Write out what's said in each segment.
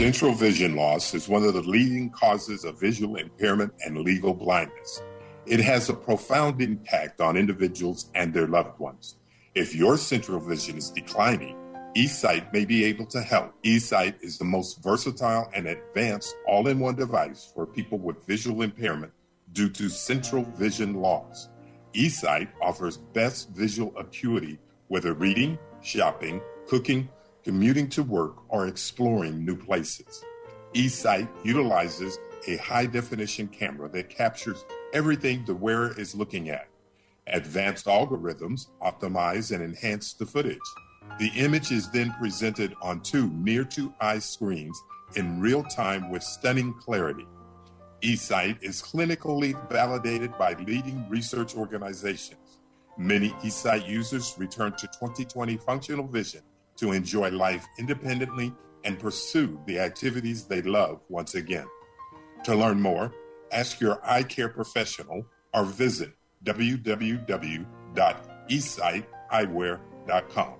Central vision loss is one of the leading causes of visual impairment and legal blindness. It has a profound impact on individuals and their loved ones. If your central vision is declining, eSight may be able to help. eSight is the most versatile and advanced all-in-one device for people with visual impairment due to central vision loss. eSight offers best visual acuity, whether reading, shopping, cooking, commuting to work, or exploring new places. eSight utilizes a high-definition camera that captures everything the wearer is looking at. Advanced algorithms optimize and enhance the footage. The image is then presented on two near-to-eye screens in real time with stunning clarity. eSight is clinically validated by leading research organizations. Many eSight users return to 20/20 functional vision to enjoy life independently and pursue the activities they love once again. To learn more, ask your eye care professional or visit www.esighteyewear.com.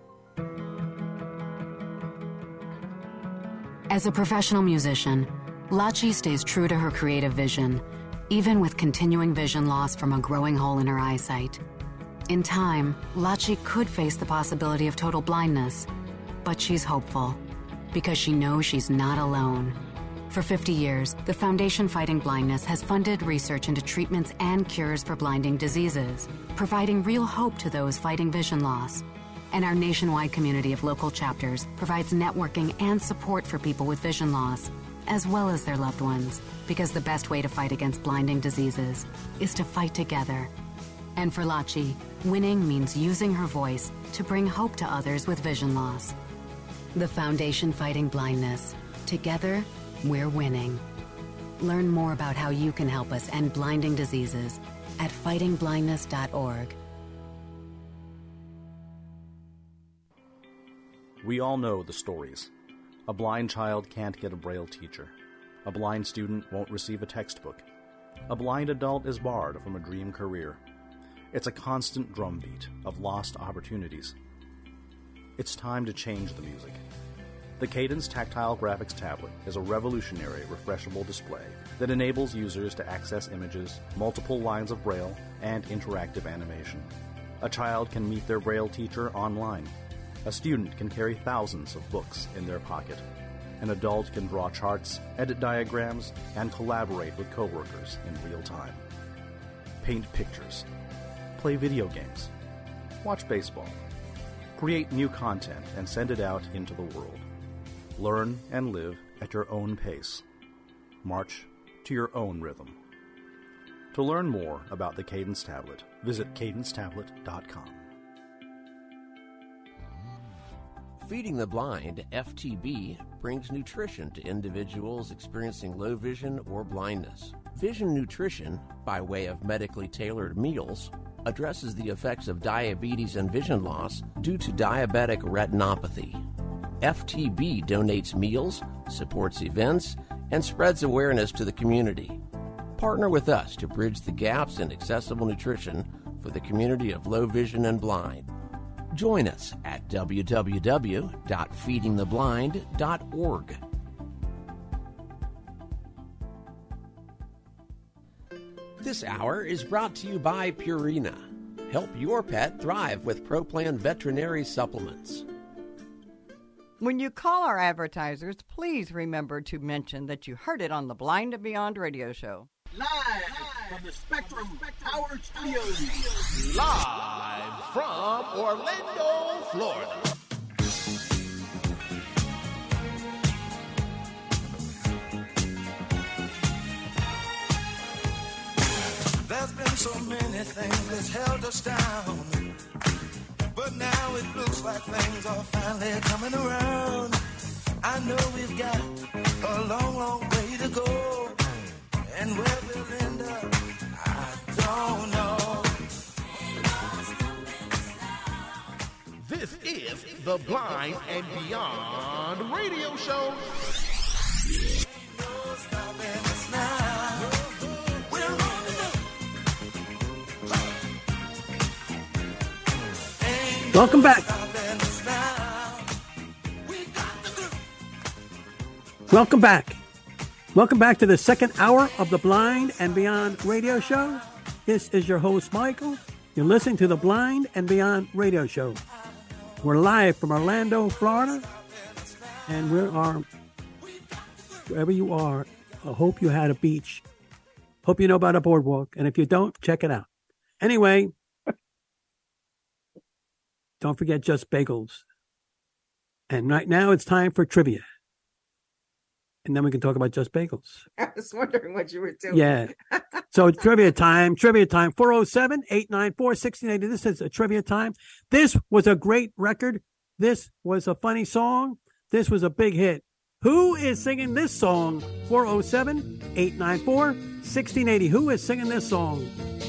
As a professional musician, Lachi stays true to her creative vision, even with continuing vision loss from a growing hole in her eyesight. In time, Lachi could face the possibility of total blindness, but she's hopeful because she knows she's not alone. For 50 years, the Foundation Fighting Blindness has funded research into treatments and cures for blinding diseases, providing real hope to those fighting vision loss. And our nationwide community of local chapters provides networking and support for people with vision loss, as well as their loved ones, because the best way to fight against blinding diseases is to fight together. And for Lachi, winning means using her voice to bring hope to others with vision loss. The Foundation Fighting Blindness. Together, we're winning. Learn more about how you can help us end blinding diseases at fightingblindness.org. We all know the stories. A blind child can't get a Braille teacher. A blind student won't receive a textbook. A blind adult is barred from a dream career. It's a constant drumbeat of lost opportunities. It's time to change the music. The Cadence Tactile Graphics Tablet is a revolutionary refreshable display that enables users to access images, multiple lines of Braille, and interactive animation. A child can meet their Braille teacher online. A student can carry thousands of books in their pocket. An adult can draw charts, edit diagrams, and collaborate with coworkers in real time. Paint pictures. Play video games. Watch baseball. Create new content and send it out into the world. Learn and live at your own pace. March to your own rhythm. To learn more about the Cadence Tablet, visit cadencetablet.com. Feeding the Blind, FTB, brings nutrition to individuals experiencing low vision or blindness. Vision nutrition, by way of medically tailored meals, addresses the effects of diabetes and vision loss due to diabetic retinopathy. FTB donates meals, supports events, and spreads awareness to the community. Partner with us to bridge the gaps in accessible nutrition for the community of low vision and blind. Join us at www.feedingtheblind.org. This hour is brought to you by Purina. Help your pet thrive with ProPlan veterinary supplements. When you call our advertisers, please remember to mention that you heard it on the Blind and Beyond radio show. Live from the Spectrum Power Studios. Live from Orlando, Florida. There's been so many things that's held us down, but now it looks like things are finally coming around. I know we've got a long, long way to go, and where we'll end up, I don't know. This is the Blind and Beyond radio show. No stopping us now. We're on the Welcome back. Welcome back. Welcome back to the second hour of the Blind and Beyond radio show. This is your host, Michael. You're listening to the Blind and Beyond radio show. We're live from Orlando, Florida. And we are, wherever you are, I hope you had a beach. Hope you know about a boardwalk. And if you don't, check it out. Anyway, don't forget Just Bagels. And right now it's time for trivia. And then we can talk about Just Bagels. I was wondering what you were doing. Yeah. So trivia time, 407-894-1680. This is a trivia time. This was a great record. This was a funny song. This was a big hit. Who is singing this song? 407-894-1680. Who is singing this song?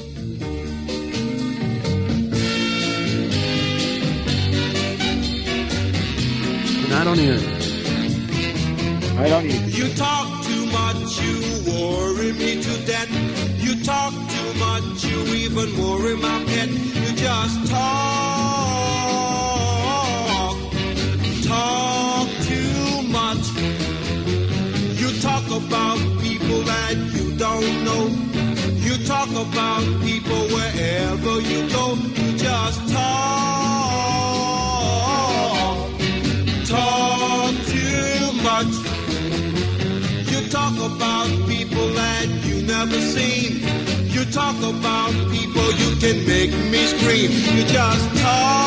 And I don't hear it. I don't either. You talk too much, you worry me to death. You talk too much, you even worry my pet. You just talk too much. You talk about people that you don't know. You talk about people wherever you go. You just talk too much. You talk about people that you never seen. You talk about people you can make me scream. You just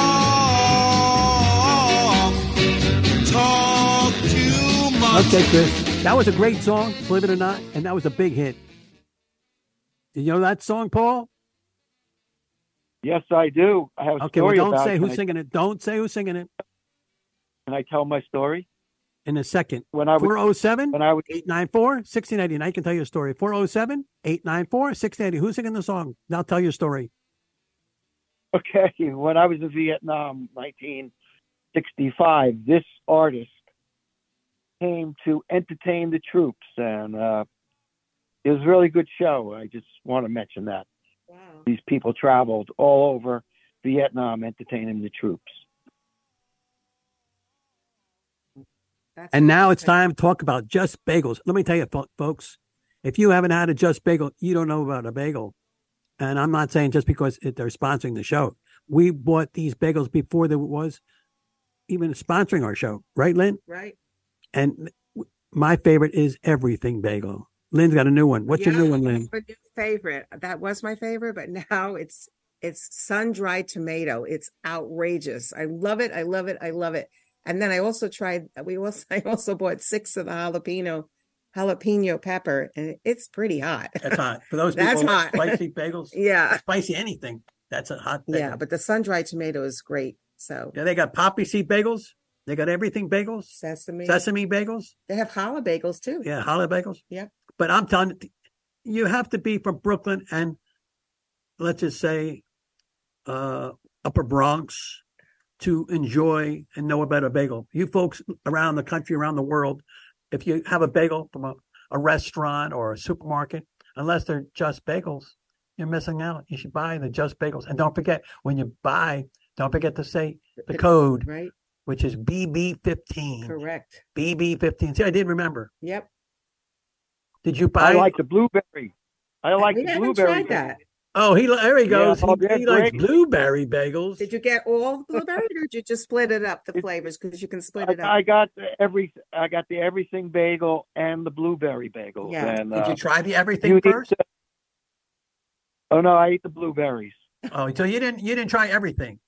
talk too much. Okay, Chris. That was a great song, believe it or not, and that was a big hit. Did you know that song, Paul? Yes, I do. I have a Okay, well, story don't about say it. who's singing it. Don't say who's singing it. Can I tell my story? In a second. When I was 407-894-1680. And I can tell you a story. 407-894-1680. Who's singing the song? Now tell your story. Okay, when I was in Vietnam, 1965, this artist came to entertain the troops, and it was a really good show. I just want to mention that. Wow. These people traveled all over Vietnam entertaining the troops. And now it's time to talk about Just Bagels. Let me tell you, folks, if you haven't had a Just Bagel, you don't know about a bagel. And I'm not saying just because they're sponsoring the show. We bought these bagels before there was even sponsoring our show. Right, Lynn? Right. And my favorite is Everything Bagel. Lynn's got a new one. What's your new one, Lynn? My new favorite. That was my favorite, but now it's sun-dried tomato. It's outrageous. I love it. I love it. I love it. And then I also I also bought 6 of the jalapeno pepper, and it's pretty hot. That's hot. For those people That's hot. Spicy bagels. Yeah. Spicy anything. That's a hot bagel. Yeah, but the sun-dried tomato is great. So yeah, they got poppy seed bagels. They got everything bagels. Sesame bagels. They have challah bagels too. Yeah, challah bagels. Yeah. But I'm telling you, you have to be from Brooklyn and let's just say Upper Bronx to enjoy and know about a bagel. You folks around the country, around the world, if you have a bagel from a restaurant or a supermarket, unless they're Just Bagels, you're missing out. You should buy the Just Bagels. And don't forget, when you buy, don't forget to say the code, right? Which is BB15. Correct. BB15. See, I did remember. Yep. Did you buy? I like the blueberry. I like we the haven't blueberry. tried that. Oh, there he goes. Yeah, he likes blueberry bagels. Did you get all the blueberry, or did you just split it up, the flavors? Because you can split it up. I got the everything bagel and the blueberry bagels. Yeah. And, Did you try the everything first? Oh no, I ate the blueberries. Oh, so you didn't try everything.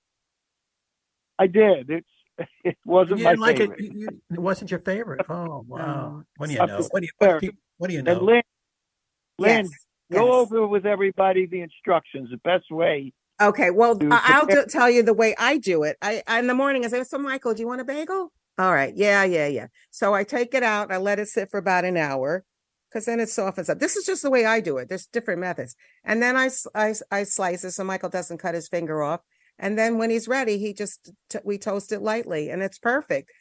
I did. It wasn't my favorite. It wasn't your favorite. Oh wow! What do you know? What do you know? And Lynn, Yes. go over with everybody the instructions. The best way. Okay, well, I'll tell you the way I do it. I in the morning I say, "So, Michael, do you want a bagel?" All right, yeah. So I take it out. I let it sit for about an hour, because then it softens up. This is just the way I do it. There's different methods, and then I slice it so Michael doesn't cut his finger off. And then when he's ready, we toast it lightly, and it's perfect.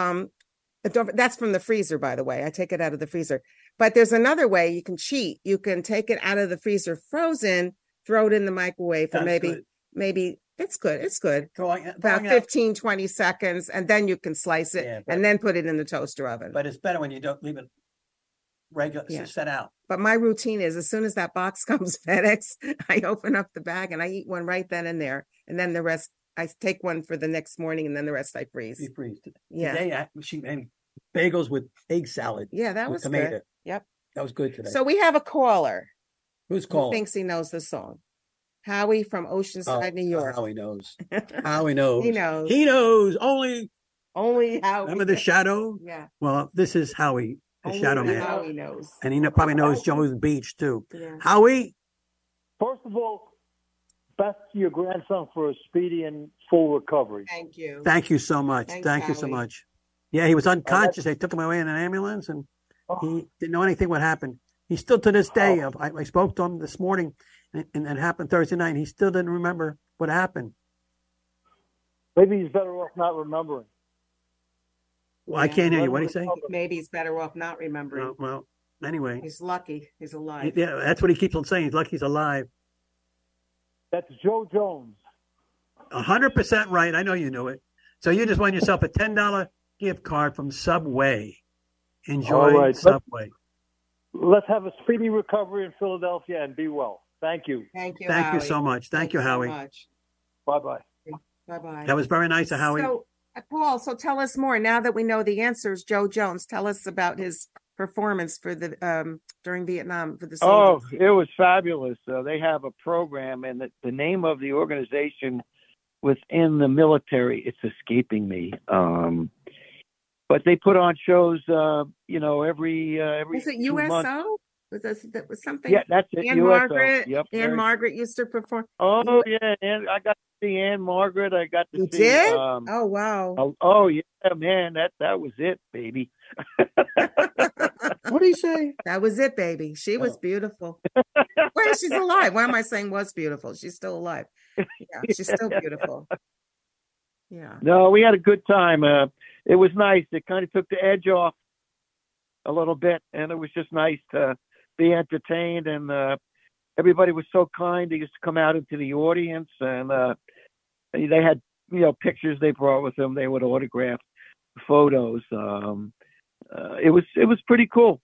That's from the freezer, by the way. I take it out of the freezer. But there's another way you can cheat. You can take it out of the freezer frozen, throw it in the microwave for maybe It's good. It's good. About About 15, 20 seconds, and then you can slice it and then put it in the toaster oven. But it's better when you don't leave it regular set out. But my routine is as soon as that box comes FedEx, I open up the bag and I eat one right then and there. And then the rest, I take one for the next morning, and then the rest I freeze. You freeze. Yeah. Today, she made bagels with egg salad. Yeah, that was tomato. good. Yep. That was good today. So we have a caller. Who's calling? Who thinks he knows the song? Howie from Oceanside, New York. Howie knows. Howie knows. He knows. He knows. Only Howie. Remember the Shadow? Yeah. Well, this is Howie, the Shadow Man. Howie knows. And he probably knows Jones Beach, too. Yeah. Howie? First of all, best to your grandson for a speedy and full recovery. Thank you. Thank you so much. Thanks, Thank you so Howie. much. Yeah, he was unconscious. They took him away in an ambulance, and he didn't know anything what happened. He still, to this day, I spoke to him this morning, and it happened Thursday night. He still didn't remember what happened. Maybe he's better off not remembering. Well, I can't hear you. What do you say? Maybe he's better off not remembering. Well, anyway. He's lucky. He's alive. Yeah, that's what he keeps on saying. He's lucky he's alive. That's Joe Jones. 100% right. I know you knew it. So you just won yourself a $10 gift card from Subway. Enjoy Subway. Let's have a speedy recovery in Philadelphia and be well. Thank you. Thank you, Thank Howie. you so much. Thank you, Howie. Bye-bye. Bye-bye. That was very nice of Howie. So, Paul, so tell us more. Now that we know the answers, Joe Jones, tell us about his performance for the during Vietnam for the soldiers. Oh, it was fabulous. They have a program, and the name of the organization within the military, it's escaping me. But they put on shows, every Was it 2 months. USO? That was something. Yeah, that's it. Anne USO. Margaret. Yep, Anne Margaret used to perform. Oh yeah, and I got to see Anne Margaret. I got to You see. did? Oh wow. Oh yeah, man, that was it, baby. What do you say? That was it, baby. She was beautiful. Well, she's alive. Why am I saying was beautiful? She's still alive. Yeah, she's still beautiful. Yeah. No, we had a good time. It was nice. It kind of took the edge off a little bit, and it was just nice to be entertained. And everybody was so kind. They used to come out into the audience, and they had pictures they brought with them. They would autograph photos. It was pretty cool.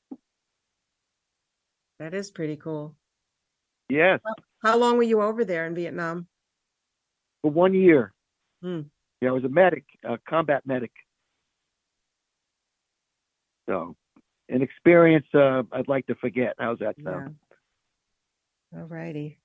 That is pretty cool. Yes. How long were you over there in Vietnam? For 1 year. Hmm. Yeah, I was a medic, a combat medic. So, an experience I'd like to forget. How's that sound? All righty.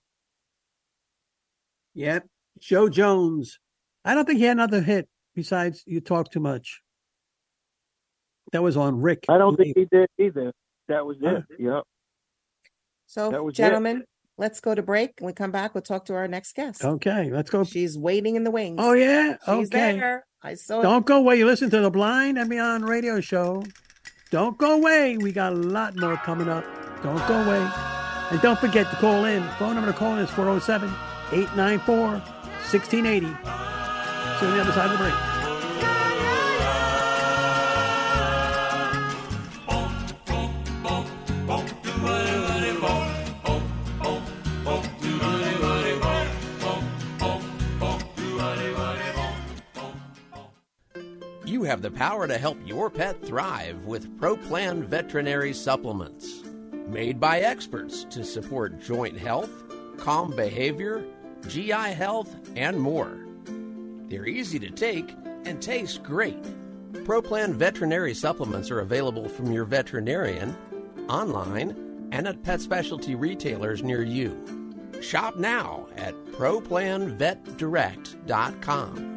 Yep. Joe Jones. I don't think he had another hit besides You Talk Too Much. That was on Rick. I don't think he did either. That was it. Yep. So, gentlemen, let's go to break. When we come back, we'll talk to our next guest. Okay, let's go. She's waiting in the wings. Oh, yeah? She's Okay. there. I saw Don't go away. You listen to the Blind and Beyond radio show. Don't go away. We got a lot more coming up. Don't go away. And don't forget to call in. Phone number to call in is 407-894-1680. See you on the other side of the break. You have the power to help your pet thrive with ProPlan Veterinary Supplements. Made by experts to support joint health, calm behavior, GI health, and more. They're easy to take and taste great. ProPlan Veterinary Supplements are available from your veterinarian, online, and at pet specialty retailers near you. Shop now at ProPlanVetDirect.com.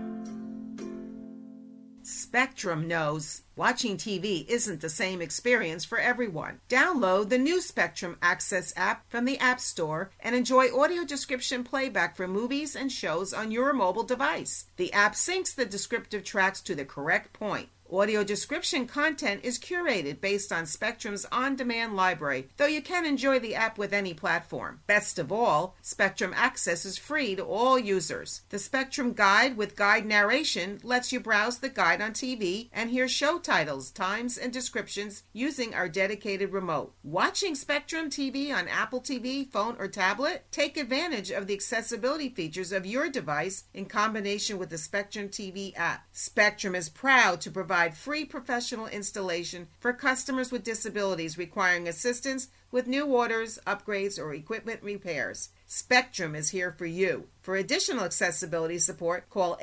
Spectrum knows watching TV isn't the same experience for everyone. Download the new Spectrum Access app from the App Store and enjoy audio description playback for movies and shows on your mobile device. The app syncs the descriptive tracks to the correct point. Audio description content is curated based on Spectrum's on-demand library, though you can enjoy the app with any platform. Best of all, Spectrum Access is free to all users. The Spectrum Guide with guide narration lets you browse the guide on TV and hear show titles, times, and descriptions using our dedicated remote. Watching Spectrum TV on Apple TV, phone, or tablet? Take advantage of the accessibility features of your device in combination with the Spectrum TV app. Spectrum is proud to provide free professional installation for customers with disabilities requiring assistance with new orders, upgrades, or equipment repairs. Spectrum is here for you. For additional accessibility support, call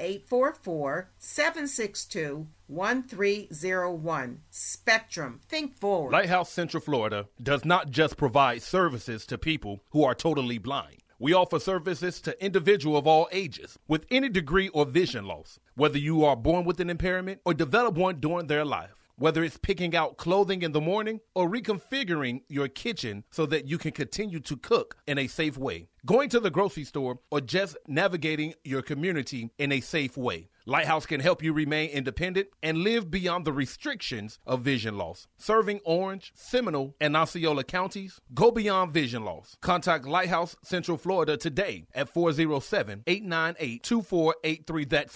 844-762-1301. Spectrum. Think forward. Lighthouse Central Florida does not just provide services to people who are totally blind. We offer services to individuals of all ages with any degree or vision loss, whether you are born with an impairment or develop one during their life. Whether it's picking out clothing in the morning or reconfiguring your kitchen so that you can continue to cook in a safe way, going to the grocery store, or just navigating your community in a safe way, Lighthouse can help you remain independent and live beyond the restrictions of vision loss. Serving Orange, Seminole, and Osceola counties, go beyond vision loss. Contact Lighthouse Central Florida today at 407-898-2483. That's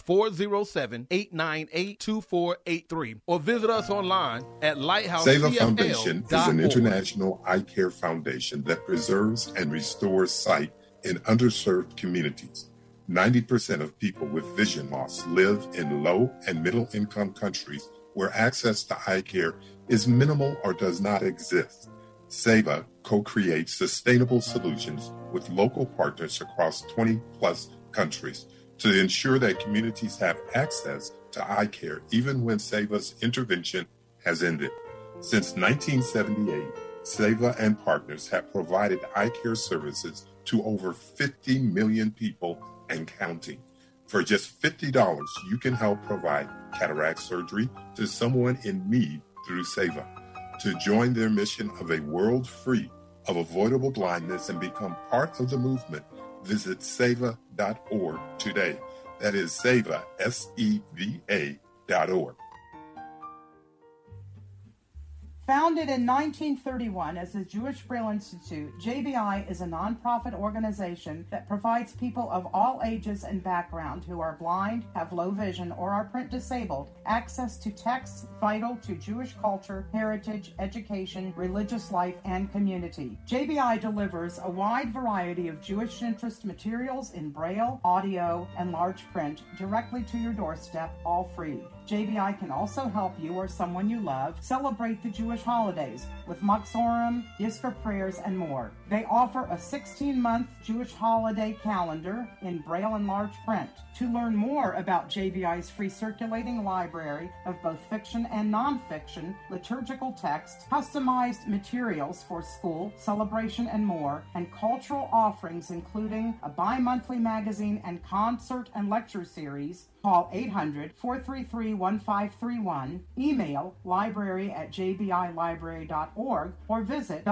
407-898-2483. Or visit us online at lighthousecfl.org. Seva Foundation is an international eye care foundation that preserves and restores sight in underserved communities. 90% of people with vision loss live in low and middle income countries where access to eye care is minimal or does not exist. Seva co-creates sustainable solutions with local partners across 20 plus countries to ensure that communities have access to eye care even when Seva's intervention has ended. Since 1978, Seva and partners have provided eye care services to over 50 million people and counting. For just $50, you can help provide cataract surgery to someone in need through Seva. To join their mission of a world free of avoidable blindness and become part of the movement, visit seva.org today. That is Seva, SEVA.org. Founded in 1931 as the Jewish Braille Institute, JBI is a nonprofit organization that provides people of all ages and background who are blind, have low vision, or are print disabled access to texts vital to Jewish culture, heritage, education, religious life, and community. JBI delivers a wide variety of Jewish interest materials in Braille, audio, and large print directly to your doorstep, all free. JBI can also help you or someone you love celebrate the Jewish holidays with Maxorim, gifts for prayers, and more. They offer a 16-month Jewish holiday calendar in Braille and large print. To learn more about JBI's free circulating library of both fiction and nonfiction, liturgical text, customized materials for school, celebration, and more, and cultural offerings including a bi-monthly magazine and concert and lecture series, call 800-433-1531, email library@jbilibrary.org, or visit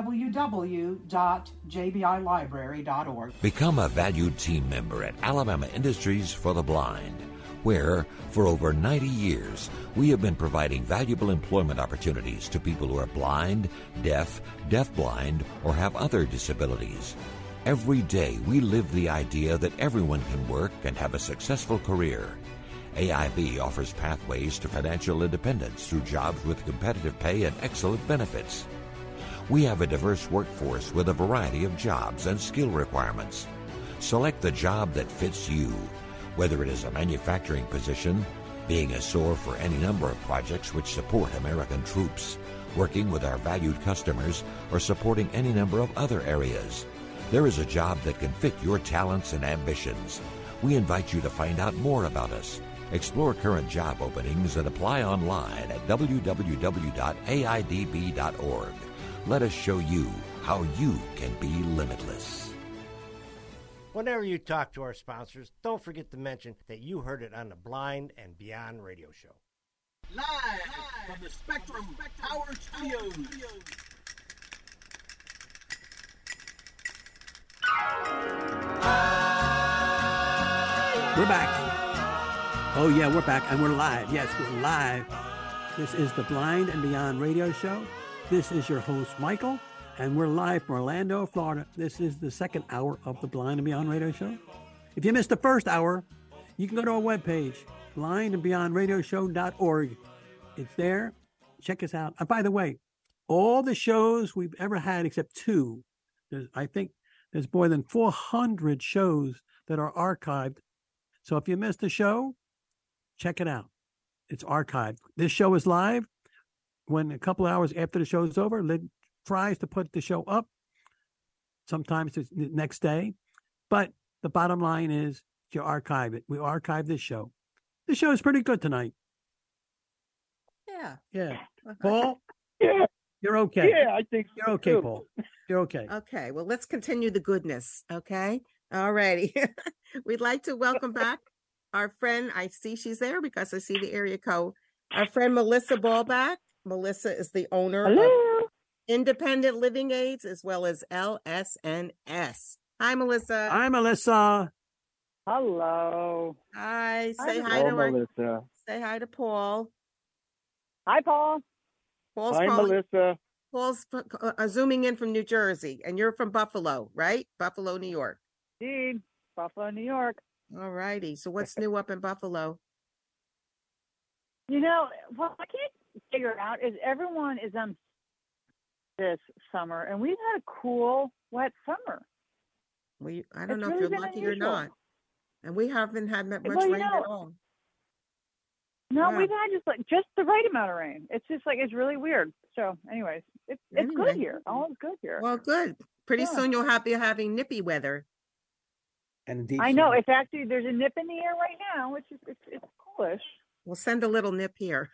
www.jbilibrary.org. Become a valued team member at Alabama Industries for the Blind, where, for over 90 years, we have been providing valuable employment opportunities to people who are blind, deaf, deafblind, or have other disabilities. Every day, we live the idea that everyone can work and have a successful career. AIB offers pathways to financial independence through jobs with competitive pay and excellent benefits. We have a diverse workforce with a variety of jobs and skill requirements. Select the job that fits you, whether it is a manufacturing position, being a SOAR for any number of projects which support American troops, working with our valued customers, or supporting any number of other areas. There is a job that can fit your talents and ambitions. We invite you to find out more about us. Explore current job openings and apply online at www.aidb.org. Let us show you how you can be limitless. Whenever you talk to our sponsors, don't forget to mention that you heard it on the Blind and Beyond radio show. Live from the Spectrum Power Studios. We're back. Oh, yeah, we're back, and we're live. Yes, we're live This is the Blind and Beyond radio show. This is your host, Michael, and we're live from Orlando, Florida. This is the second hour of the Blind and Beyond radio show. If you missed the first hour, you can go to our webpage, blindandbeyondradioshow.org. It's there. Check us out. And by the way, all the shows we've ever had except two, I think there's more than 400 shows that are archived. So if you missed a show, check it out. It's archived. This show is live. When a couple of hours after the show is over, Lynn tries to put the show up. Sometimes it's the next day. But the bottom line is you archive it. We archive this show. This show is pretty good tonight. Yeah. Yeah. Paul? Yeah. You're okay. Yeah, I think you're okay, Paul. You're okay. Okay. Well, let's continue the goodness. Okay. All righty. We'd like to welcome back our friend. I see she's there because I see the area code. Our friend Melissa Ballback. Melissa is the owner of Independent Living Aids as well as LSNS. Hi, Melissa. Hi, Melissa. Hello. Hi. Say Hi, hi to Melissa. Say hi to Paul. Hi, Paul. Paul's Hi, Melissa. Paul's zooming in from New Jersey, and you're from Buffalo, right? Buffalo, New York. Indeed. Buffalo, New York. All righty. So what's new up in Buffalo? You know, what I can't figure out is everyone is on this summer, and we've had a cool, wet summer. I don't know if you're lucky or not. And we haven't had that much rain at all. No, Yeah. we've had just the right amount of rain. It's just it's really weird. So, anyways, it's good here. All is good here. Well, good. Pretty soon you'll be having nippy weather. And indeed, I know. It's actually there's a nip in the air right now, which is it's coolish. We'll send a little nip here.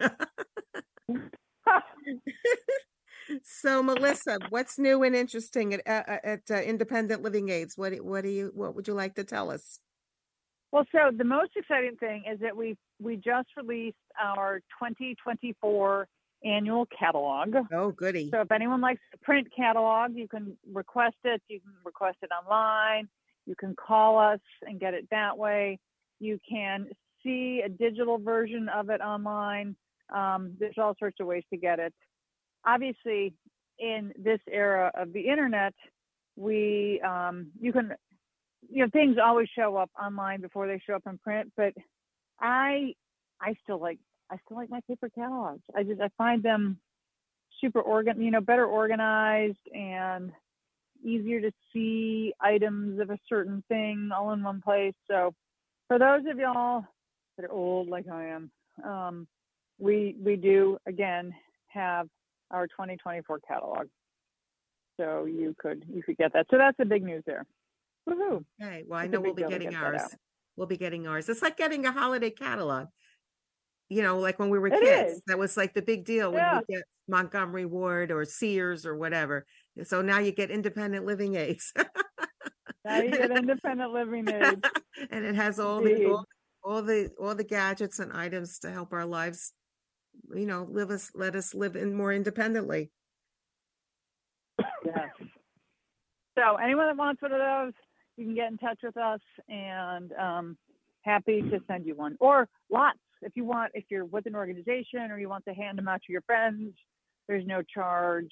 So, Melissa, what's new and interesting at Independent Living Aids? What would you like to tell us? Well, so the most exciting thing is that we just released our 2024 annual catalog. Oh, goody. So if anyone likes the print catalog, you can request it. You can request it online. You can call us and get it that way. You can see a digital version of it online. There's all sorts of ways to get it. Obviously, in this era of the internet, you can, things always show up online before they show up in print. But I still like my paper catalogs. I find them super better organized and easier to see items of a certain thing all in one place. So for those of y'all that are old like I am, we do again have our 2024 catalog. So you could get that. So that's the big news there. Woohoo. Okay. Well, I know we'll be getting ours. We'll be getting ours. It's like getting a holiday catalog. Like when we were kids, that was like the big deal when you get Montgomery Ward or Sears or whatever. So now you get Independent Living Aids. Now you get Independent Living Aids. And it has all the gadgets and items to help our lives, let us live in more independently. Yes. So anyone that wants one of those, you can get in touch with us, and happy to send you one, or lots if you're with an organization or you want to hand them out to your friends. There's no charge.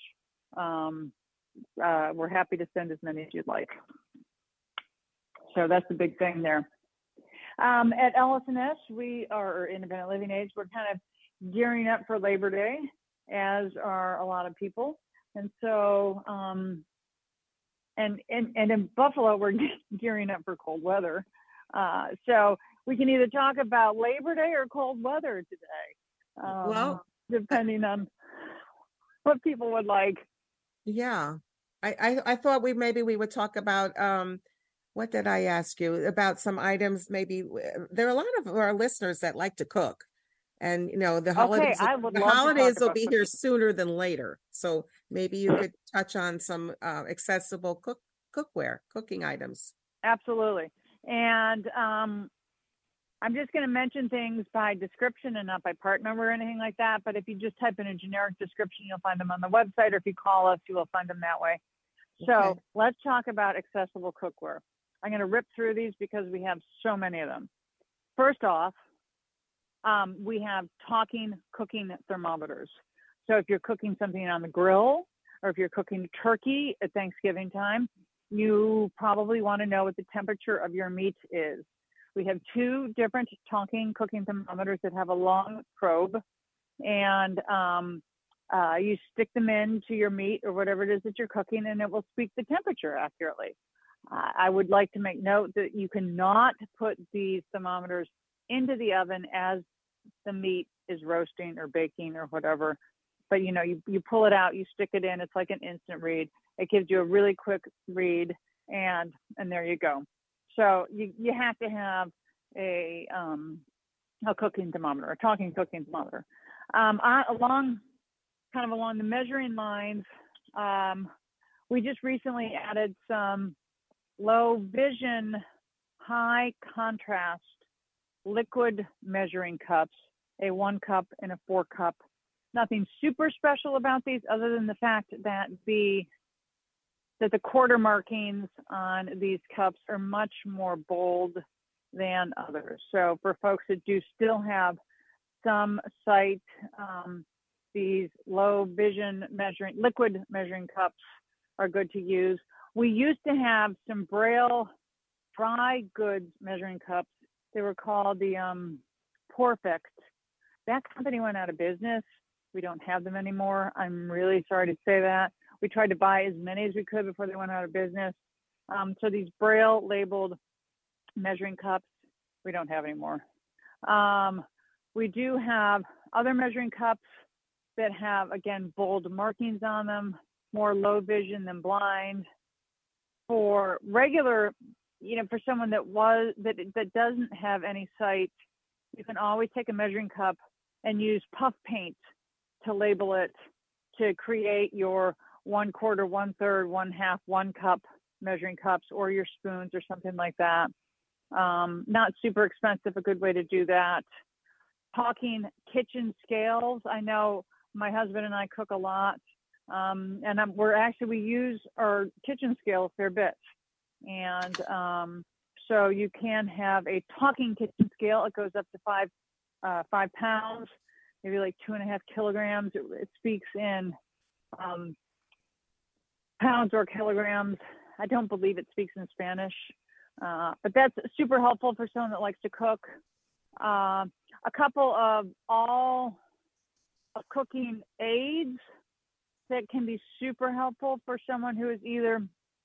We're happy to send as many as you'd like. So that's the big thing there. At LSNS, we are Independent Living Aids. We're kind of gearing up for Labor Day, as are a lot of people. And so, and in Buffalo, we're gearing up for cold weather. So we can either talk about Labor Day or cold weather today, depending on what people would like. Yeah. I thought we would talk about, what did I ask you about? Some items, maybe there are a lot of our listeners that like to cook, and the holidays will be here sooner than later. So maybe you could touch on some accessible cooking items. Absolutely. And I'm just going to mention things by description and not by part number or anything like that. But if you just type in a generic description, you'll find them on the website, or if you call us, you will find them that way. So let's talk about accessible cookware. I'm going to rip through these because we have so many of them. First off, we have talking cooking thermometers. So if you're cooking something on the grill, or if you're cooking turkey at Thanksgiving time, you probably want to know what the temperature of your meat is. We have 2 different talking cooking thermometers that have a long probe, and you stick them into your meat or whatever it is that you're cooking, and it will speak the temperature accurately. I would like to make note that you cannot put these thermometers into the oven as the meat is roasting or baking or whatever. But, you pull it out, you stick it in. It's like an instant read. It gives you a really quick read, and there you go. So you have to have a cooking thermometer, a talking cooking thermometer. Along the measuring lines, we just recently added some low vision, high contrast liquid measuring cups, a 1 cup and a 4 cup. Nothing super special about these other than the fact that the quarter markings on these cups are much more bold than others. So for folks that do still have some sight, these low vision liquid measuring cups are good to use. We used to have some Braille dry goods measuring cups. They were called the Porfix. That company went out of business. We don't have them anymore. I'm really sorry to say that. We tried to buy as many as we could before they went out of business. So these Braille labeled measuring cups, we don't have anymore. We do have other measuring cups that have, again, bold markings on them, more low vision than blind. For regular, for someone that doesn't have any sight, you can always take a measuring cup and use puff paint to label it to create your 1/4, 1/3, 1/2, 1 cup measuring cups, or your spoons or something like that. Not super expensive, a good way to do that. Talking kitchen scales. I know my husband and I cook a lot, and we use our kitchen scale a fair bit. And so you can have a talking kitchen scale. It goes up to 5 pounds, maybe like 2.5 kilograms. It speaks in pounds or kilograms. I don't believe it speaks in Spanish, but that's super helpful for someone that likes to cook. A couple of cooking aids that can be super helpful for someone who is either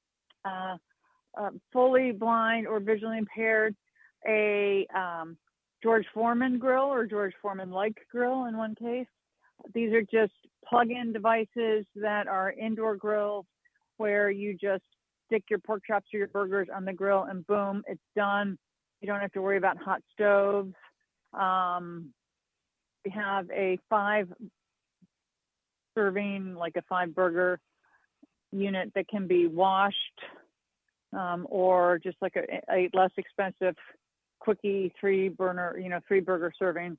fully blind or visually impaired. A George Foreman grill, or George Foreman-like grill in one case. These are just plug-in devices that are indoor grills where you just stick your pork chops or your burgers on the grill and boom, it's done. You don't have to worry about hot stoves. We have a 5-serving, like a 5-burger unit that can be washed, or just like a less expensive quickie 3-burger serving.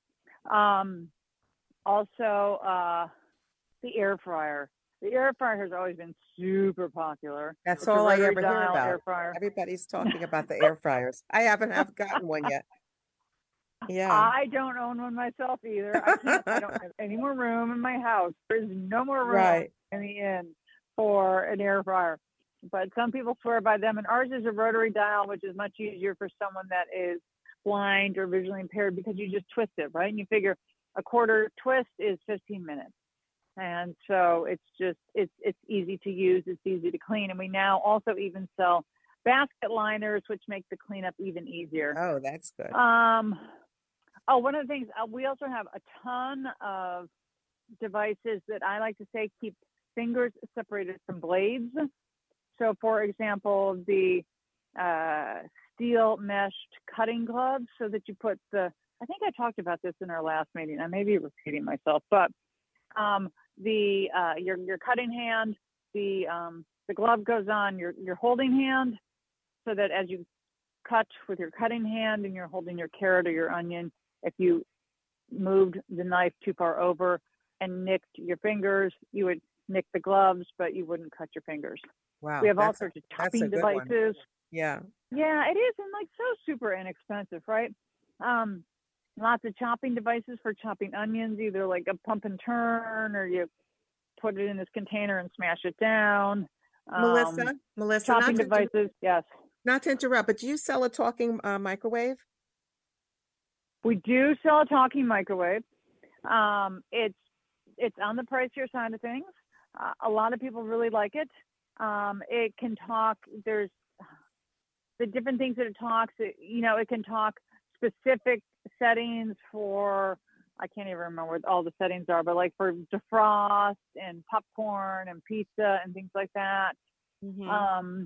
Also, the air fryer. The air fryer has always been super popular. That's all I ever hear about. Everybody's talking about the air fryers. I haven't gotten one yet. Yeah. I don't own one myself either. I don't have any more room in my house. There's no more room in the inn for an air fryer. But some people swear by them, and ours is a rotary dial, which is much easier for someone that is blind or visually impaired, because you just twist it, right? And you figure a quarter twist is 15 minutes. And so it's easy to use, it's easy to clean. And we now also even sell basket liners, which make the cleanup even easier. Oh, that's good. One of the things, we also have a ton of devices that I like to say keep fingers separated from blades. So for example, the steel meshed cutting gloves, so that you put I think I talked about this in our last meeting. I may be repeating myself, but your cutting hand, the glove goes on your holding hand, so that as you cut with your cutting hand and you're holding your carrot or your onion, if you moved the knife too far over and nicked your fingers, you would nick the gloves, but you wouldn't cut your fingers. Wow. We have all sorts of chopping devices. Yeah. Yeah, it is, and like so super inexpensive, right? lots of chopping devices for chopping onions, either like a pump and turn, or you put it in this container and smash it down. Melissa, chopping devices, yes. Not to interrupt, but do you sell a talking microwave? We do sell a talking microwave. It's on the pricier side of things. A lot of people really like it. It can talk. There's the different things that it talks. It can talk specific settings for. I can't even remember what all the settings are, but like for defrost and popcorn and pizza and things like that. Mm-hmm.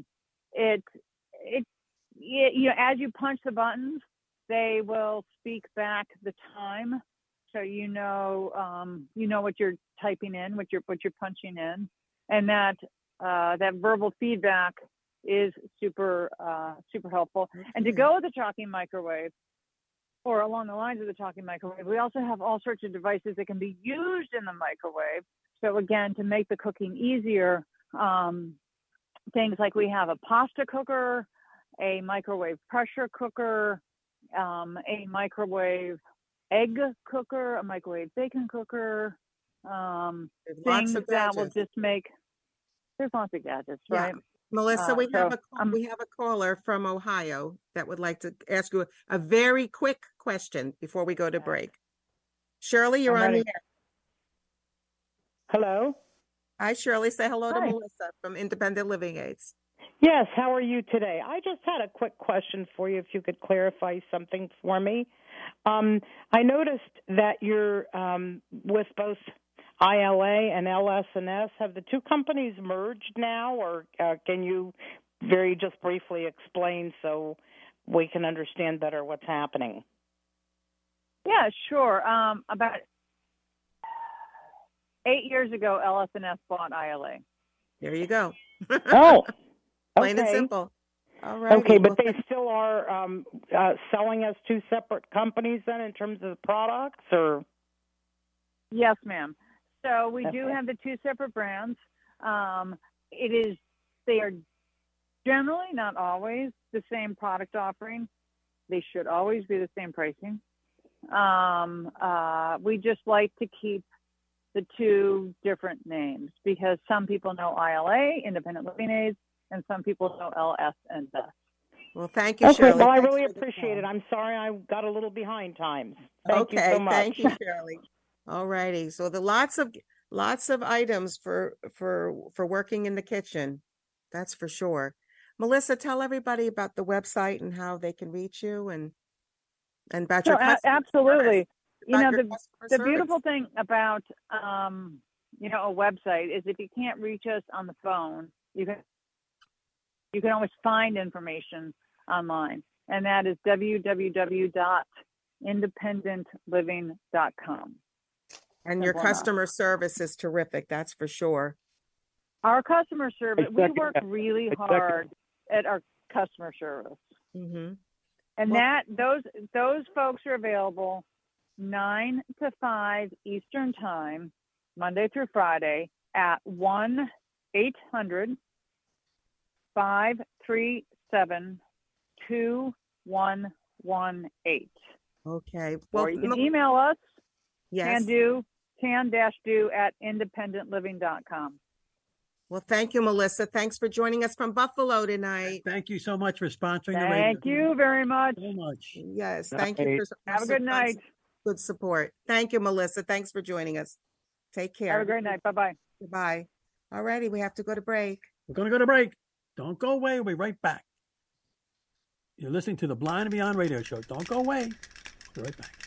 As you punch the buttons, they will speak back the time, so you know what you're typing in, what you're punching in, and that verbal feedback is super helpful. Mm-hmm. And to go with the talking microwave, or along the lines of the talking microwave, we also have all sorts of devices that can be used in the microwave. So again, to make the cooking easier, things like we have a pasta cooker, a microwave pressure cooker, a microwave egg cooker, a microwave bacon cooker, things that will just make. There's lots of gadgets, right? Melissa, we have a caller from Ohio that would like to ask you a very quick question before we go to break. Shirley, you're on the air. Hello. Hi, Shirley. Say hello to Melissa from Independent Living Aids. Yes, how are you today? I just had a quick question for you, if you could clarify something for me. I noticed that you're with both ILA and LS&S. Have the two companies merged now, or can you just briefly explain so we can understand better what's happening? Yeah, sure. About 8 years ago, LS&S bought ILA. There you go. Oh, plain and simple. All right. Okay, but they still are selling as two separate companies then in terms of the products, or? Yes, ma'am. So we do have the two separate brands. They are generally, not always, the same product offering. They should always be the same pricing. We just like to keep the two different names because some people know ILA, Independent Living Aids, and some people know LS&S. Well, thank you, Shirley. Well, I really appreciate it. I'm sorry I got a little behind times. Thank you so much. Thank you, Shirley. All righty. So the lots of items for working in the kitchen. That's for sure. Melissa, tell everybody about the website and how they can reach you and about your customer absolutely. service. The beautiful thing about a website is if you can't reach us on the phone, you can always find information online, and that is www.independentliving.com. And your customer service is terrific, that's for sure. Our customer service, we work really hard at our customer service. Mm-hmm. And those folks are available 9 to 5 Eastern Time, Monday through Friday, at 1-800-537-2118. Okay. Or you can email us. Yes. can-do at independentliving.com. Well, thank you, Melissa. Thanks for joining us from Buffalo tonight. Thank you so much for sponsoring the radio. Thank you very much. So much. Yes, thank you. Have a good night. Good support. Thank you, Melissa. Thanks for joining us. Take care. Have a great night. Bye-bye. Goodbye. All righty, we have to go to break. We're going to go to break. Don't go away. We'll be right back. You're listening to the Blind and Beyond radio show. Don't go away. We'll be right back.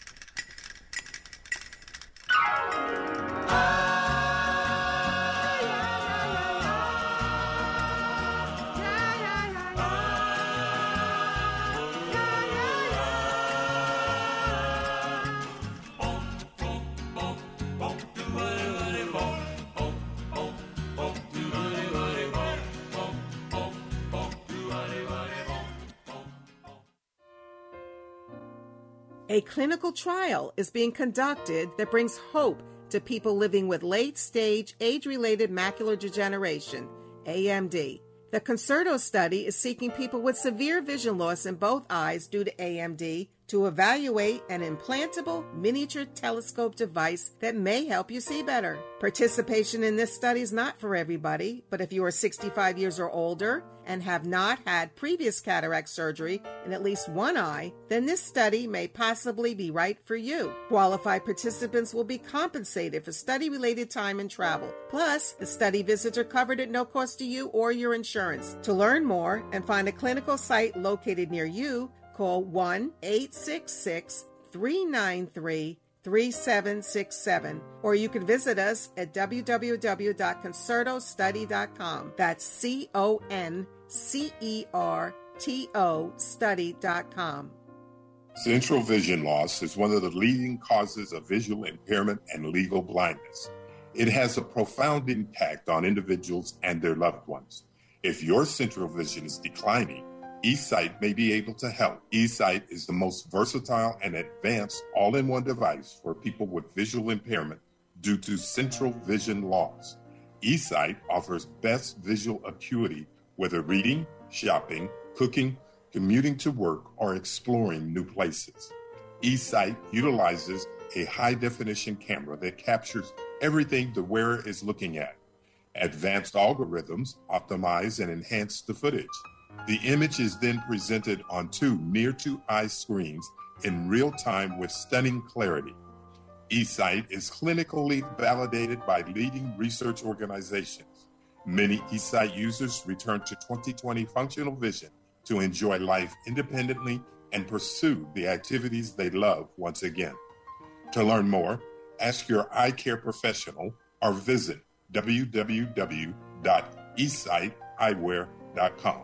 A clinical trial is being conducted that brings hope to people living with late-stage age-related macular degeneration, AMD. The Concerto study is seeking people with severe vision loss in both eyes due to AMD to evaluate an implantable miniature telescope device that may help you see better. Participation in this study is not for everybody, but if you are 65 years or older and have not had previous cataract surgery in at least one eye, then this study may possibly be right for you. Qualified participants will be compensated for study-related time and travel. Plus, the study visits are covered at no cost to you or your insurance. To learn more and find a clinical site located near you, call 1-866-393-3767, or you can visit us at www.concertostudy.com. That's CONCERTO study.com. Central vision loss is one of the leading causes of visual impairment and legal blindness. It has a profound impact on individuals and their loved ones. If your central vision is declining, eSight may be able to help. eSight is the most versatile and advanced all-in-one device for people with visual impairment due to central vision loss. eSight offers best visual acuity whether reading, shopping, cooking, commuting to work, or exploring new places. eSight utilizes a high-definition camera that captures everything the wearer is looking at. Advanced algorithms optimize and enhance the footage. The image is then presented on two near-to-eye screens in real time with stunning clarity. eSight is clinically validated by leading research organizations. Many eSight users return to 20/20 functional vision to enjoy life independently and pursue the activities they love once again. To learn more, ask your eye care professional or visit www.esighteyewear.com.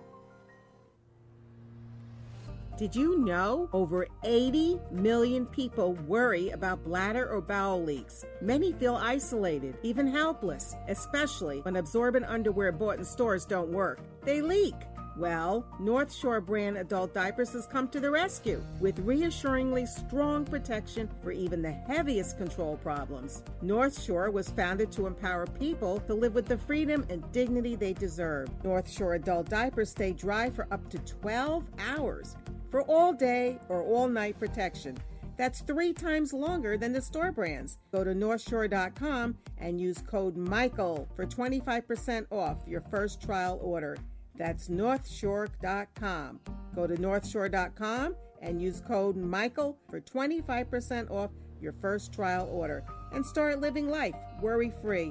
Did you know over 80 million people worry about bladder or bowel leaks? Many feel isolated, even helpless, especially when absorbent underwear bought in stores don't work. They leak. Well, North Shore brand adult diapers has come to the rescue with reassuringly strong protection for even the heaviest control problems. North Shore was founded to empower people to live with the freedom and dignity they deserve. North Shore adult diapers stay dry for up to 12 hours for all day or all night protection. That's 3 times longer than the store brands. Go to NorthShore.com and use code MICHAEL for 25% off your first trial order. That's NorthShore.com. Go to NorthShore.com and use code MICHAEL for 25% off your first trial order and start living life worry-free.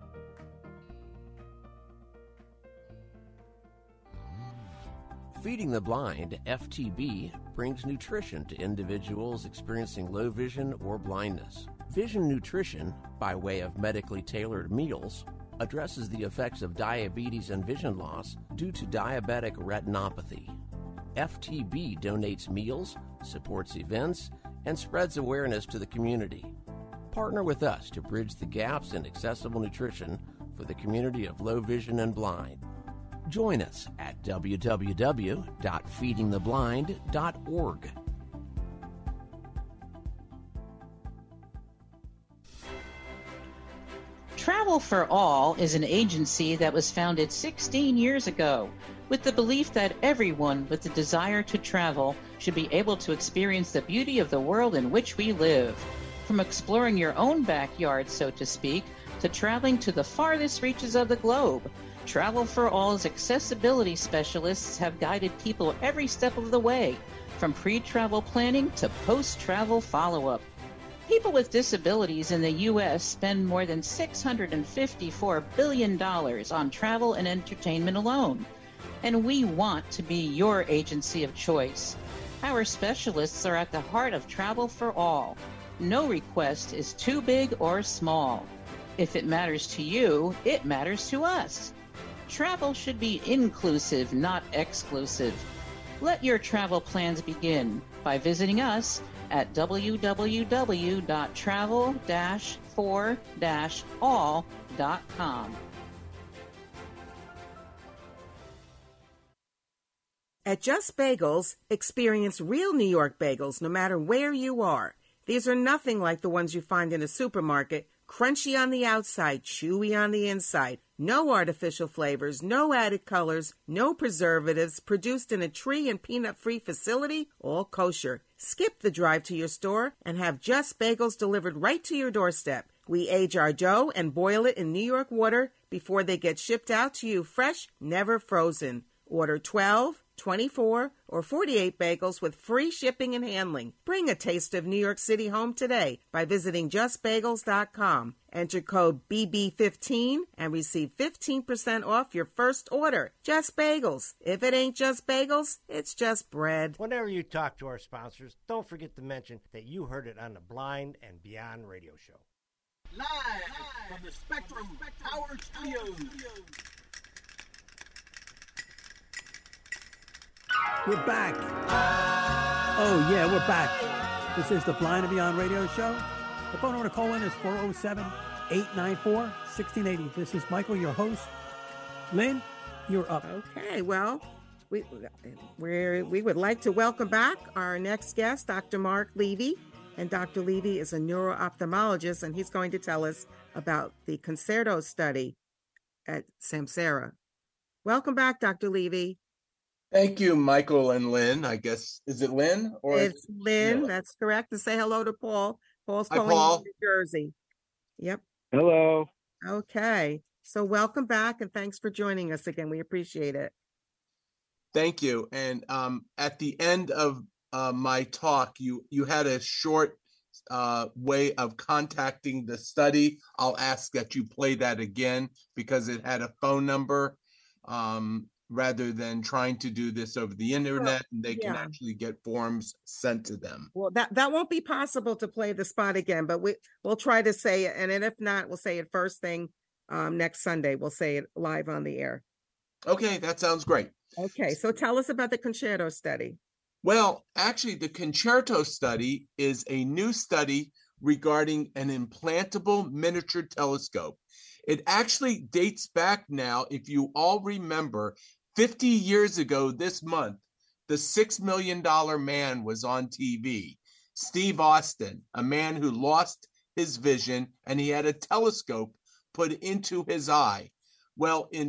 Feeding the Blind, FTB, brings nutrition to individuals experiencing low vision or blindness. Vision Nutrition, by way of medically tailored meals, addresses the effects of diabetes and vision loss due to diabetic retinopathy. FTB donates meals, supports events, and spreads awareness to the community. Partner with us to bridge the gaps in accessible nutrition for the community of low vision and blind. Join us at www.feedingtheblind.org. Travel for All is an agency that was founded 16 years ago with the belief that everyone with the desire to travel should be able to experience the beauty of the world in which we live. From exploring your own backyard, so to speak, to traveling to the farthest reaches of the globe, Travel for All's accessibility specialists have guided people every step of the way, from pre-travel planning to post-travel follow-up. People with disabilities in the U.S. spend more than $654 billion on travel and entertainment alone, and we want to be your agency of choice. Our specialists are at the heart of Travel for All. No request is too big or small. If it matters to you, it matters to us. Travel should be inclusive, not exclusive. Let your travel plans begin by visiting us at www.travel-for-all.com. At Just Bagels, experience real New York bagels no matter where you are. These are nothing like the ones you find in a supermarket. Crunchy on the outside, chewy on the inside. No artificial flavors, no added colors, no preservatives, produced in a tree and peanut-free facility, all kosher. Skip the drive to your store and have Just Bagels delivered right to your doorstep. We age our dough and boil it in New York water before they get shipped out to you fresh, never frozen. Order 12, 24, or 48 bagels with free shipping and handling. Bring a taste of New York City home today by visiting justbagels.com. Enter code BB15 and receive 15% off your first order. Just Bagels. If it ain't just bagels, it's just bread. Whenever you talk to our sponsors, don't forget to mention that you heard it on the Blind and Beyond radio show. Live from the Spectrum Power Studios. We're back. Oh, yeah, we're back. This is the Blind and Beyond radio show. The phone number to call in is 407-894-1680. This is Michael, your host. Lynn, you're up. Okay, well, we would like to welcome back our next guest, Dr. Mark Levy. And Dr. Levy is a neuro-ophthalmologist, and he's going to tell us about the Concerto study at Samsara. Welcome back, Dr. Levy. Thank you, Michael and Lynn. I guess, is it Lynn? Or it's Lynn, that's correct. And say hello to Paul. Paul's Hi, calling Paul. from New Jersey. Yep. Hello. Okay. So welcome back, and thanks for joining us again. We appreciate it. Thank you. And at the end of my talk, you had a short way of contacting the study. I'll ask that you play that again because it had a phone number rather than trying to do this over the internet, and they can actually get forms sent to them. Well, that won't be possible to play the spot again, but we'll try to say it. And then if not, we'll say it first thing next Sunday. We'll say it live on the air. Okay, that sounds great. Okay, so tell us about the Concerto study. Well, actually, the Concerto study is a new study regarding an implantable miniature telescope. It actually dates back now, if you all remember, 50 years ago this month, the $6 million man was on TV, Steve Austin, a man who lost his vision, and he had a telescope put into his eye. Well, in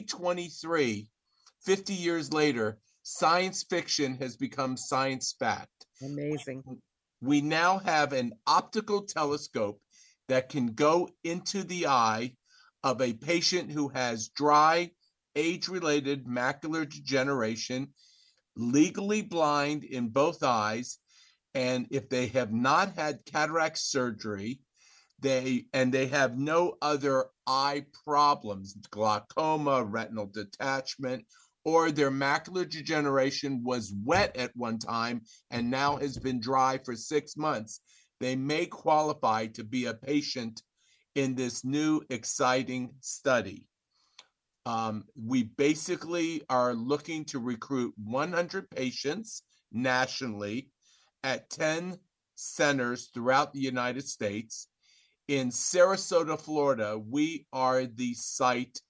2023, 50 years later, science fiction has become science fact. Amazing. We now have an optical telescope that can go into the eye of a patient who has dry, age-related macular degeneration, legally blind in both eyes, and if they have not had cataract surgery, they have no other eye problems, glaucoma, retinal detachment, or their macular degeneration was wet at one time and now has been dry for 6 months, they may qualify to be a patient in this new exciting study. We basically are looking to recruit 100 patients nationally at 10 centers throughout the United States. In Sarasota, Florida, we are the site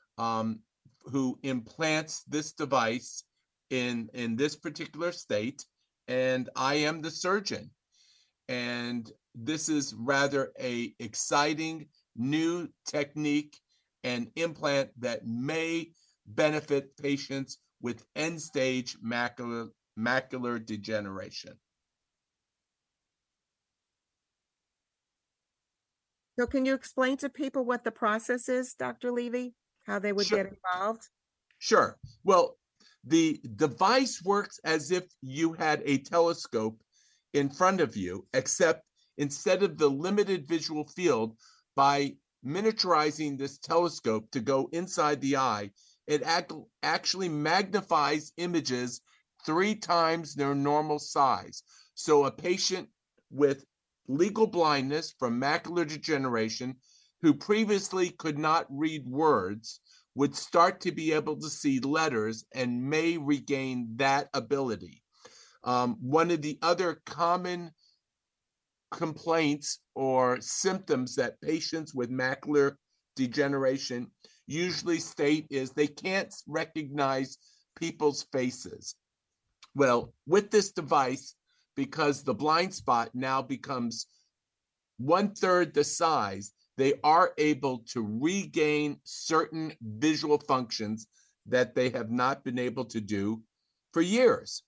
who implants this device in this particular state, and I am the surgeon. And this is rather a exciting new technique and implant that may benefit patients with end-stage macular degeneration. So can you explain to people what the process is, Dr. Levy, how they would get involved? Sure. Well, the device works as if you had a telescope in front of you, except instead of the limited visual field, by miniaturizing this telescope to go inside the eye, it actually magnifies images 3 times their normal size. So a patient with legal blindness from macular degeneration who previously could not read words would start to be able to see letters and may regain that ability. One of the other common complaints or symptoms that patients with macular degeneration usually state is they can't recognize people's faces. Well, with this device, because the blind spot now becomes 1/3 the size, they are able to regain certain visual functions that they have not been able to do for years.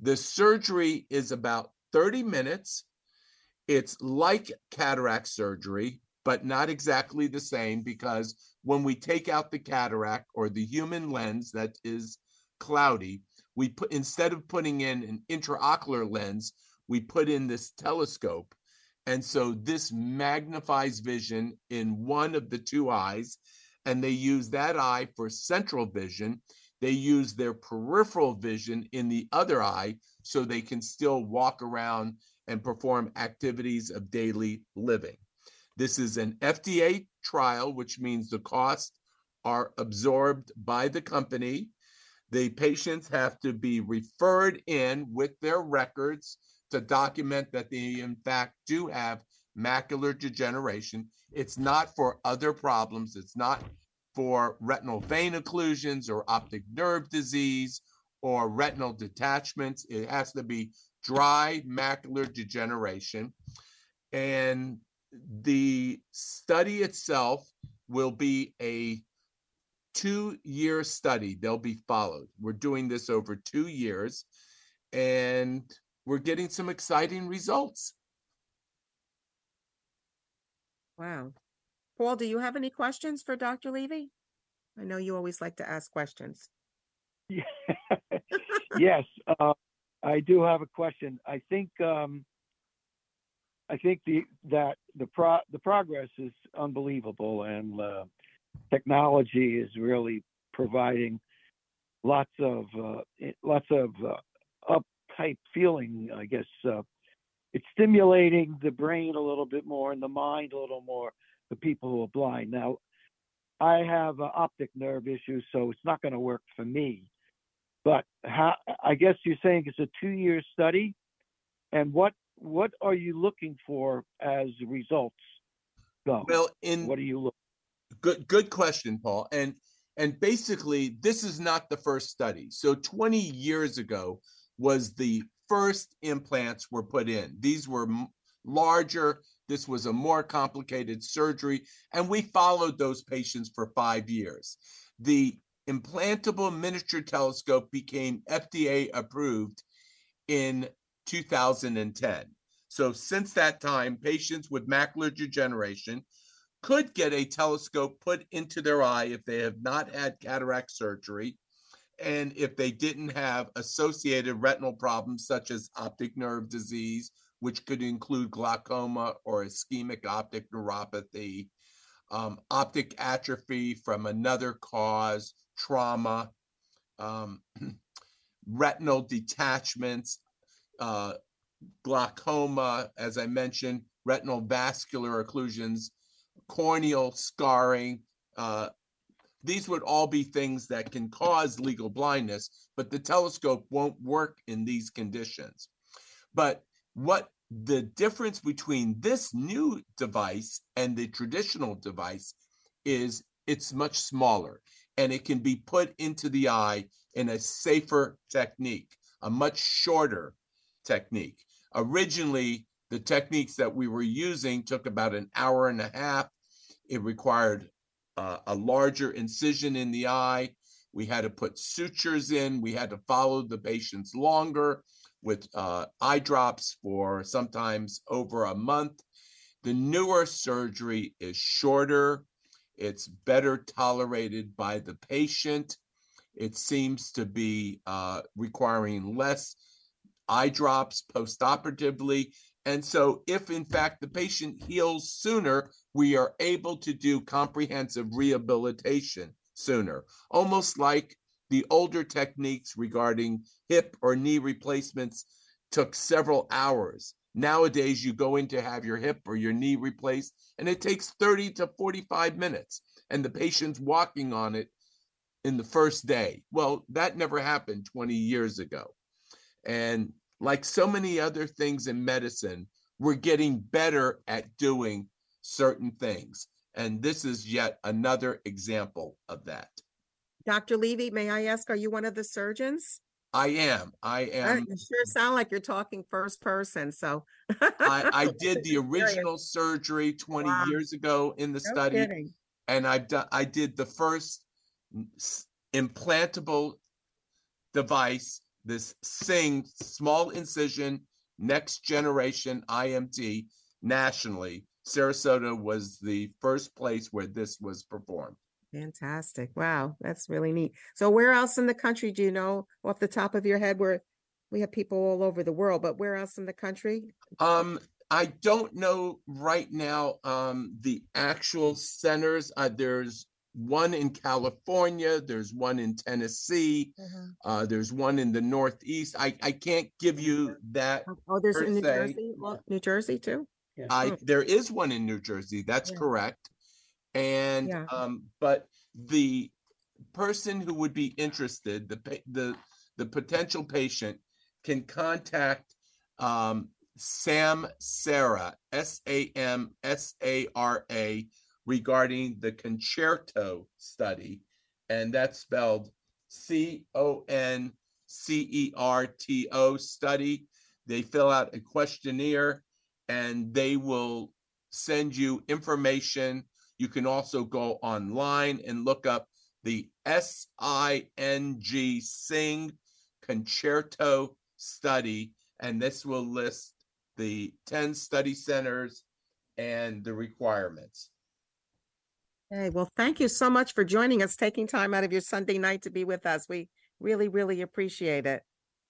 The surgery is about 30 minutes. It's like cataract surgery, but not exactly the same, because when we take out the cataract or the human lens that is cloudy, we put, instead of putting in an intraocular lens, we put in this telescope. And so this magnifies vision in one of the two eyes, and they use that eye for central vision. They use their peripheral vision in the other eye so they can still walk around and perform activities of daily living. This is an FDA trial, which means the costs are absorbed by the company. The patients have to be referred in with their records to document that they, in fact, do have macular degeneration. It's not for other problems. It's not for retinal vein occlusions or optic nerve disease or retinal detachments. It has to be dry macular degeneration. And the study itself will be a 2-year study. They'll be followed. We're doing this over 2 years, and we're getting some exciting results. Wow. Paul, do you have any questions for Dr. Levy? I know you always like to ask questions. Yes, I do have a question. I think the progress is unbelievable, and technology is really providing lots of uptight feeling. I guess it's stimulating the brain a little bit more and the mind a little more for people who are blind. Now, I have optic nerve issues, so it's not going to work for me. But I guess you're saying it's a 2-year study, and what are you looking for as results? Go. Well, what do you look? Good question, Paul. And basically, this is not the first study. So 20 years ago was the first implants were put in. These were larger. This was a more complicated surgery, and we followed those patients for 5 years. The implantable miniature telescope became FDA approved in 2010. So since that time, patients with macular degeneration could get a telescope put into their eye if they have not had cataract surgery, and if they didn't have associated retinal problems such as optic nerve disease, which could include glaucoma or ischemic optic neuropathy, optic atrophy from another cause, trauma, retinal detachments, glaucoma, as I mentioned, retinal vascular occlusions, corneal scarring. These would all be things that can cause legal blindness, but the telescope won't work in these conditions. But what the difference between this new device and the traditional device is it's much smaller, and it can be put into the eye in a safer technique, a much shorter technique. Originally, the techniques that we were using took about an hour and a half. It required a larger incision in the eye. We had to put sutures in. We had to follow the patients longer with eye drops for sometimes over a month. The newer surgery is shorter. It's better tolerated by the patient. It seems to be requiring less eye drops postoperatively. And so if in fact the patient heals sooner, we are able to do comprehensive rehabilitation sooner, almost like the older techniques regarding hip or knee replacements took several hours. Nowadays, you go in to have your hip or your knee replaced, and it takes 30 to 45 minutes, and the patient's walking on it in the first day. Well, that never happened 20 years ago. And like so many other things in medicine, we're getting better at doing certain things. And this is yet another example of that. Dr. Levy, may I ask, are you one of the surgeons? I am. You sure sound like you're talking first person. So I did the original surgery 20 years ago in the study. Kidding. And I did the first implantable device this SING, small incision, next generation IMT nationally. Sarasota was the first place where this was performed. Fantastic. Wow, that's really neat. So where else in the country do you know off the top of your head where we have people all over the world, but where else in the country? I don't know right now the actual centers. There's one in California, there's one in Tennessee, there's one in the Northeast. I can't give you that. Oh, there's per in New se. Jersey? Well, New Jersey too? There is one in New Jersey. That's correct. And but the person who would be interested, the potential patient, can contact Sam Sarah, SAMSARA, regarding the Concerto study, and that's spelled CONCERTO study. They fill out a questionnaire and they will send you information. You can also go online and look up the SING Concerto study, and this will list the 10 study centers and the requirements. Hey, well, thank you so much for joining us, taking time out of your Sunday night to be with us. We really, really appreciate it.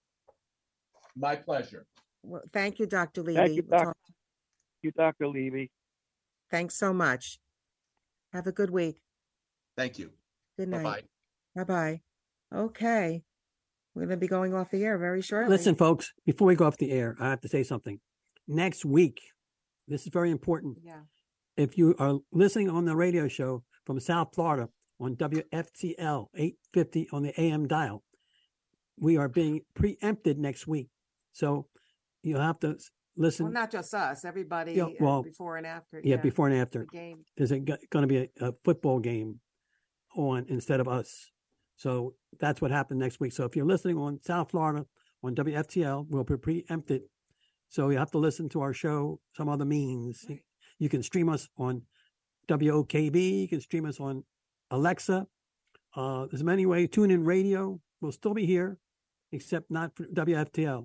My pleasure. Well, thank you, Dr. Levy. Thank you, Dr. Levy. Thanks so much. Have a good week. Thank you. Good night. Bye-bye. Bye-bye. Okay. We're going to be going off the air very shortly. Listen, folks, before we go off the air, I have to say something. Next week, this is very important. Yeah. If you are listening on the radio show from South Florida on WFTL 850 on the AM dial, we are being preempted next week. So you'll have to listen. Well, not just us, everybody before and after. Yeah, before and after. The game. There's going to be a football game on instead of us. So that's what happened next week. So if you're listening on South Florida on WFTL, we'll be preempted. So you have to listen to our show some other means. Right. You can stream us on WOKB. You can stream us on Alexa. There's many ways. TuneIn Radio will still be here, except not for WFTL.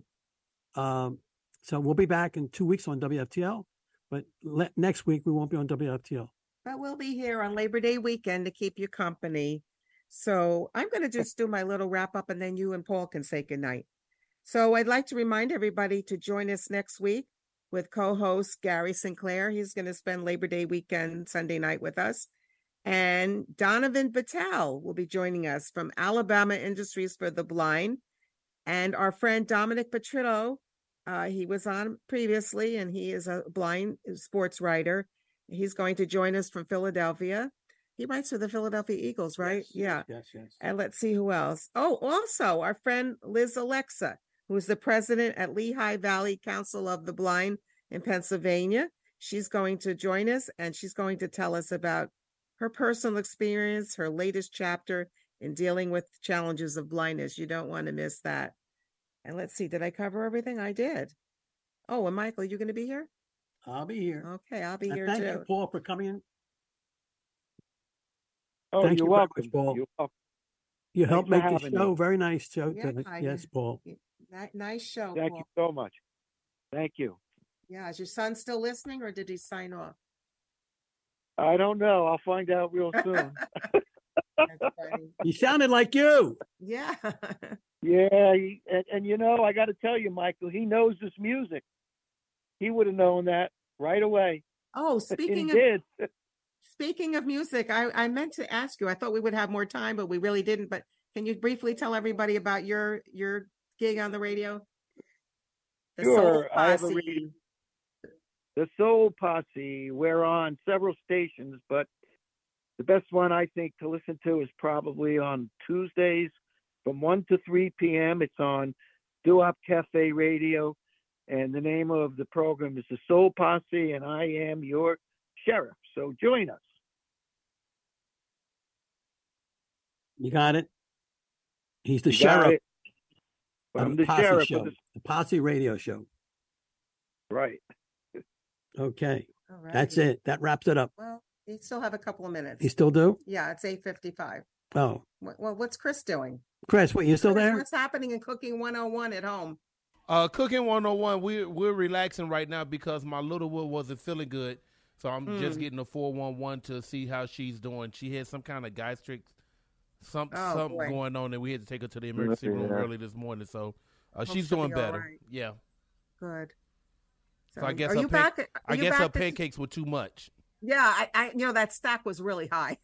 So we'll be back in 2 weeks on WFTL, but next week we won't be on WFTL. But we'll be here on Labor Day weekend to keep you company. So I'm going to just do my little wrap up, and then you and Paul can say goodnight. So I'd like to remind everybody to join us next week with co-host Gary Sinclair. He's going to spend Labor Day weekend Sunday night with us. And Donovan Battelle will be joining us from Alabama Industries for the Blind. And our friend Dominic Petrillo, he was on previously, and he is a blind sports writer. He's going to join us from Philadelphia. He writes for the Philadelphia Eagles, right? Yes, yes. And let's see who else. Oh, also our friend Liz Alexa, who's the president at Lehigh Valley Council of the Blind in Pennsylvania. She's going to join us, and she's going to tell us about her personal experience, her latest chapter in dealing with challenges of blindness. You don't want to miss that. And let's see, did I cover everything? I did. Oh, and Michael, you going to be here? I'll be here. Okay, I'll be here thank too. Thank you, Paul, for coming in. Oh, Thank you're you welcome. much, Paul. You're welcome. You helped Thanks for make the having show me. very nice show. Yeah, Yes, Paul. Nice show. Thank Paul. you so much. Thank you. Yeah, is your son still listening, or did he sign off? I don't know. I'll find out real soon. That's funny. He sounded like you. Yeah. Yeah, and you know, I got to tell you, Michael, he knows this music. He would have known that right away. Oh, He did. Speaking of music, I meant to ask you. I thought we would have more time, but we really didn't. But can you briefly tell everybody about your gig on the radio? The Soul Sure. I have a Posse. radio. The Soul Posse. We're on several stations, but the best one I think to listen to is probably on Tuesdays from 1 to 3 p.m. It's on Doo-Wop Cafe Radio, and the name of the program is The Soul Posse, and I am your sheriff. So join us. You got it. He's the You got sheriff. it. I'm of the Posse sheriff show, of the Posse Radio Show. Right. Okay, All right. that's it. That wraps it up. Well, you still have a couple of minutes. You still do? Yeah, it's 8:55. Oh, Well, what's Chris doing? Chris, what, you still Chris, there? What's happening in Cooking 101 at home? Cooking 101, we're relaxing right now because my little one wasn't feeling good. So I'm just getting a 411 to see how she's doing. She had some kind of gastric, something going on, and we had to take her to the emergency room early this morning. So she's doing better. Right. Yeah. Good. So I guess her pancakes were too much. Yeah, I that stack was really high,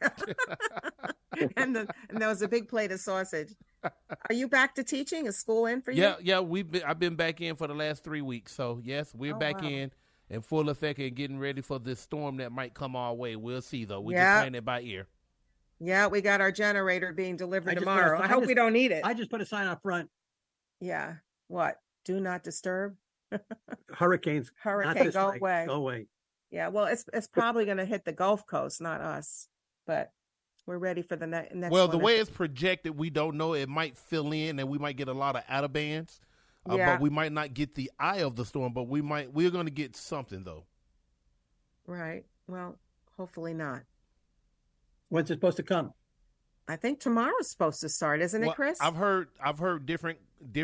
and there was a big plate of sausage. Are you back to teaching? Is school in for you? Yeah. I've been back in for the last 3 weeks. So yes, we're back in full effect and getting ready for this storm that might come our way. We'll see though. We're just playing it by ear. Yeah, we got our generator being delivered tomorrow. I hope we don't need it. I just put a sign up front. Yeah. What? Do not disturb. Hurricane, go away. Go away. Yeah, well, it's probably going to hit the Gulf Coast, not us. But we're ready for the next. Well, the way it's projected, we don't know. It might fill in, and we might get a lot of out of bands. But we might not get the eye of the storm. But we're going to get something though. Right. Well, hopefully not. When's it supposed to come? I think tomorrow's supposed to start, isn't it, Chris? I've heard different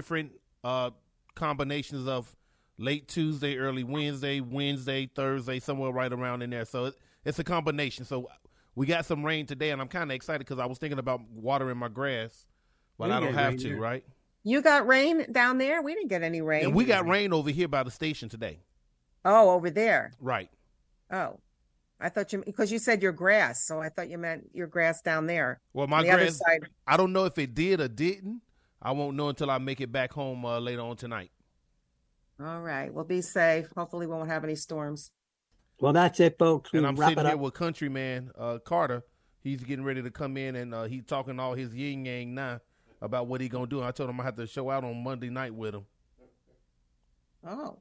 combinations of late Tuesday, early Wednesday, Thursday, somewhere right around in there. So it's a combination. So we got some rain today, and I'm kind of excited because I was thinking about watering my grass, but I don't have to, right? You got rain down there? We didn't get any rain. And we got rain over here by the station today. Oh, over there. Right. Oh, I thought because you said your grass, so I thought you meant your grass down there. Well, my grass, other side. I don't know if it did or didn't. I won't know until I make it back home later on tonight. All right. Well, be safe. Hopefully we won't have any storms. Well, that's it, folks. And I'm sitting here with countryman Carter. He's getting ready to come in, and he's talking all his yin-yang now about what he's going to do. I told him I have to show out on Monday night with him. Oh.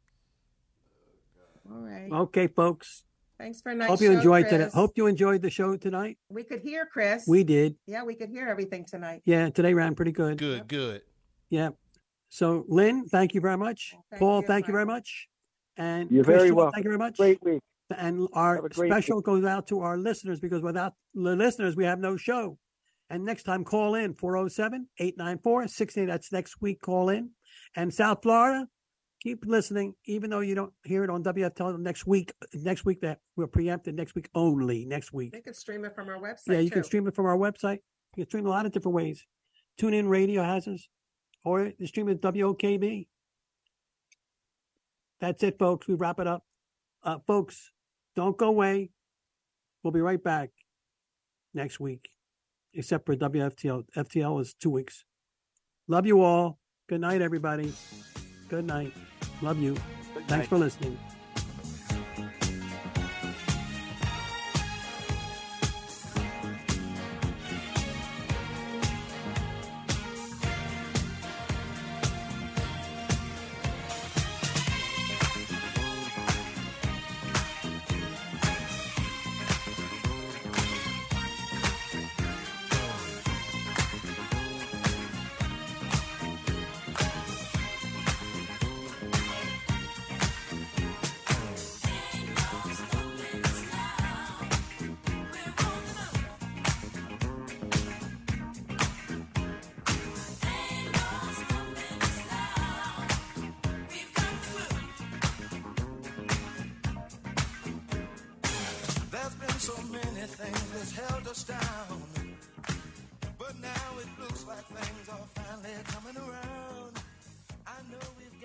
All right. Okay, folks. Thanks for a nice Hope you enjoyed Chris. today. Hope you enjoyed the show tonight. We could hear Chris. We did. Yeah, we could hear everything tonight. Yeah, today ran pretty good. Good. Yeah. So, Lynn, thank you very much. Paul, thank you very much. And you're very welcome. Thank you very much. Great week. And our special goes out to our listeners because without the listeners, we have no show. And next time, call in 407-894-68. That's next week. Call in. And South Florida, keep listening, even though you don't hear it on WFTL next week. Next week, that we're preempted next week only. Next week. They can stream it from our website. Yeah, you can stream it from our website. You can stream a lot of different ways. TuneIn Radio has us, or you stream it WOKB. That's it, folks. We wrap it up. Folks, don't go away. We'll be right back next week, except for WFTL. FTL is 2 weeks. Love you all. Good night, everybody. Good night. Love you. Thanks for listening. So many things that's held us down, but now it looks like things are finally coming around. I know we've